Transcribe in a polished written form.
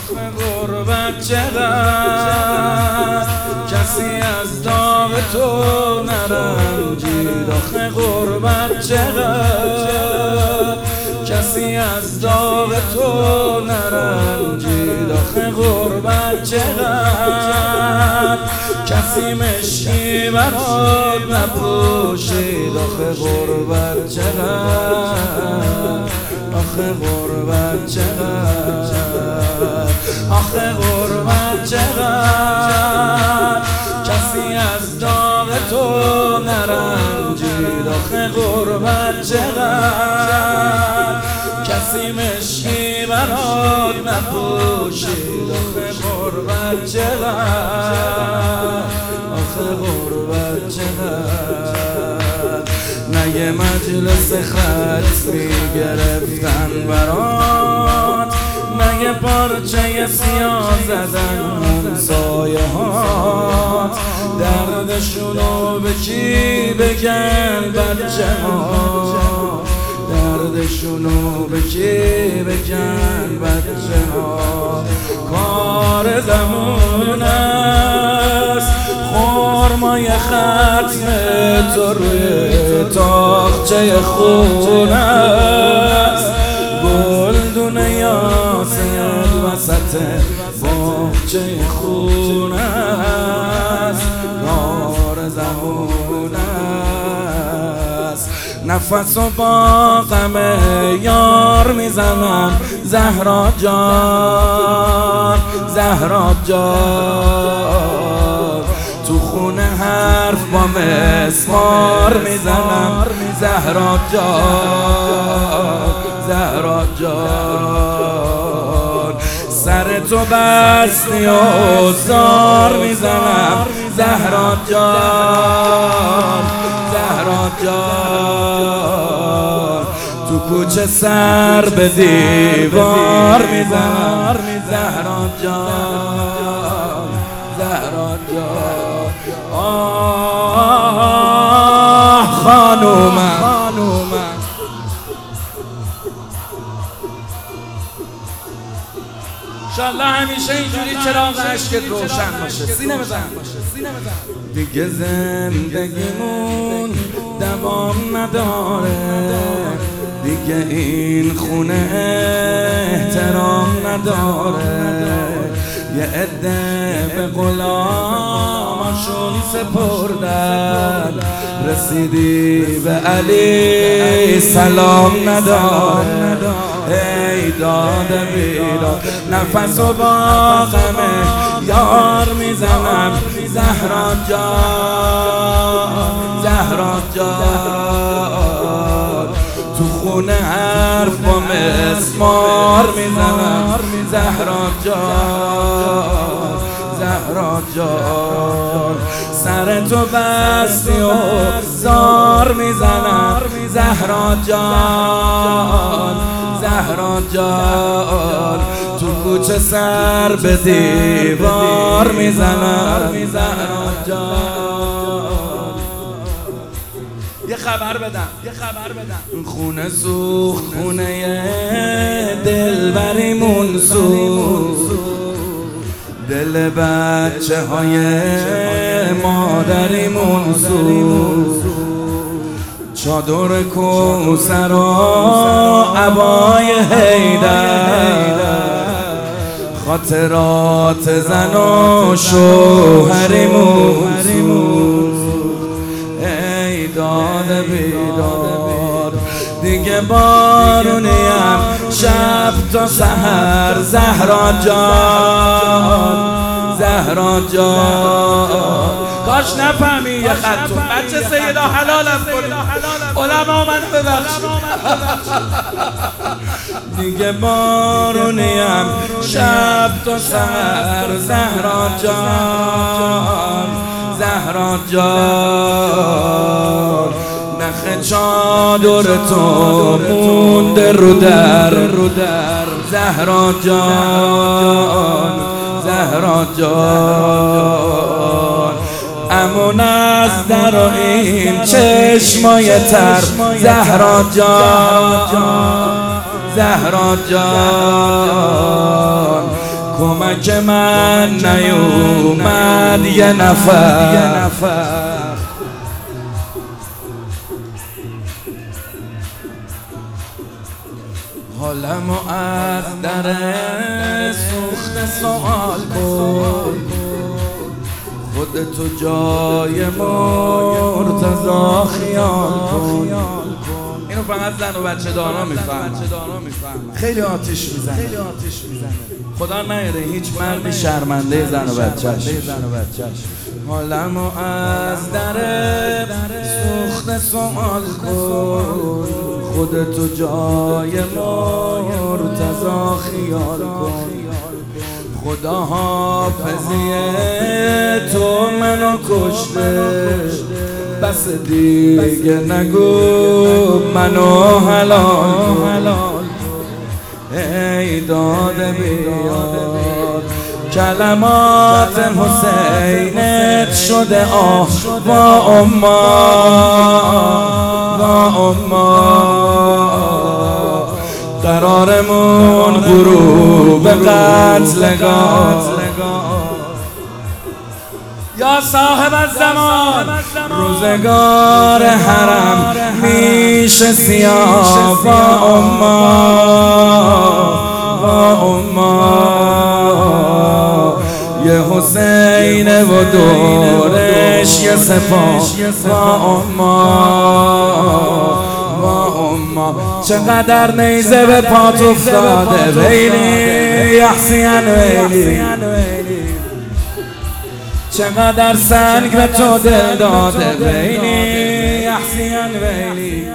غربت چقدر کسی از داغ تو نرنجید. آخه غربت چقدر کسی از داغ تو نرنجید. آخه غربت چقدر کسی مشکی برات نپوشید. آخه غربت چقدر آخه غربت چقدر آخه غربت چقدر کسی از داغ تو نرنجید. آخه غربت چقدر کسی مشکی برات نپوشید. آخه غربت چقدر آخه غربت چقدر نه یه مجلس خط میگرفتن برات، نه یه پارچه سیاه زدن اون سایه هات. دردشونو به کی بگن بچه ها، دردشونو به کی بگن بچه ها. کار زمان است خرمای ختم تو روی تاقچه خون است. گلدون یاسر وسط باغچه خون است. کار زمان است نفس و با غم یار میزنم. زهرا جان زهرا جان تو خونه حرف با مسمار میزنم. زهرا جان زهرا جان سر تو بستی و زار میزنم. زهرا جان زهرا جان تو کوچه سر به دیوار میزنم. زهرا جان زهرا جان آه خانومم انشالله همیشه اینجوری چراغ عشقت روشن باشه. سینه بزن دیگه زندگیمون دوام نداره. دیگه این خونه احترام نداره. یه عده به غلامشون سپردن. رسیدی به علی سلام نداره. ای داده بیداد نفس و با غم یار میزنم. زهرا جان زهرا جان تو خونه حرف با مسمار میزنم. زهرا جان زهرا جان سر تو بستی و زار میزنم. زهرا جان زهرا جان تو کوچه سر به دیوار میزنم. زهرا جان یه خبر بدم خونه سوخت خونه دلبریمون سوخت. دل بچه های مادریمون سوخت. چادر کوثر و عبای حیدر خاطرات زن و شوهریمون سوخت. ای داده بیداد دیگه بارونیم شب تا سحر. زهرا جان زهرا جان کاش نفهمی یه خطون بچه سیدا حلالم کنی. علما منو ببخشید. دیگه بارونیم شب تا سحر. زهرا جان زهرا جان نخ چادر تو مونده رو در. زهرا جان زهرا جان امون از در و این چشمای تر. زهرا جان زهرا جان کمک من نیومد یه نفر حالمو از در سوخت سوال کن خودتو جای مرتضا خیال کن. اینو فقط زن و بچه دارا میفهمن. خیلی آتش میزنه. خدا نیاره هیچ مردی شرمنده زن و بچهش. حالمو از در سوخت سوال کن خودتو جای مرتضا خیال کن. خدا حافظیه تو منو کشته بس دیگه نگو منو حلال ای داده بیار کلمات حسینت شده آه با اما قرارمون غروب قتلگاه یا صاحب الزمان روزگار حرم میشه سیاه با اما یه حسین و دورش یه سپاه با اما چقدر نیزه به پات افتاده ویلی یحسین ویلی چقدر سنگ به تو دل داده ویلی یحسین ویلی